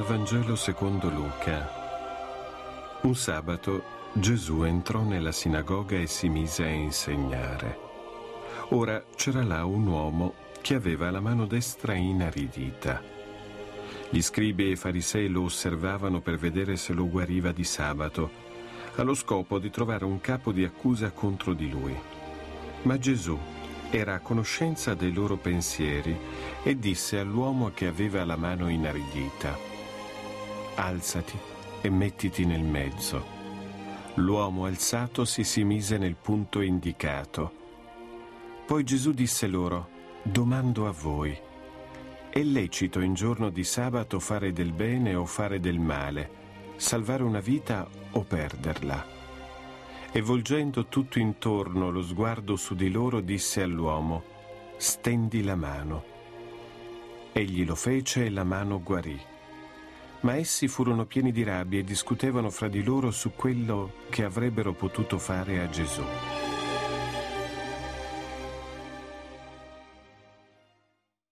Vangelo secondo Luca. Un sabato Gesù entrò nella sinagoga e si mise a insegnare. Ora c'era là un uomo che aveva la mano destra inaridita. Gli scribi e i farisei lo osservavano per vedere se lo guariva di sabato, allo scopo di trovare un capo di accusa contro di lui. Ma Gesù era a conoscenza dei loro pensieri e disse all'uomo che aveva la mano inaridita: «Alzati e mettiti nel mezzo». L'uomo alzatosi si mise nel punto indicato. Poi Gesù disse loro: «Domando a voi, è lecito in giorno di sabato fare del bene o fare del male, salvare una vita o perderla?» E volgendo tutto intorno lo sguardo su di loro disse all'uomo: «Stendi la mano». Egli lo fece e la mano guarì. Ma essi furono pieni di rabbia e discutevano fra di loro su quello che avrebbero potuto fare a Gesù.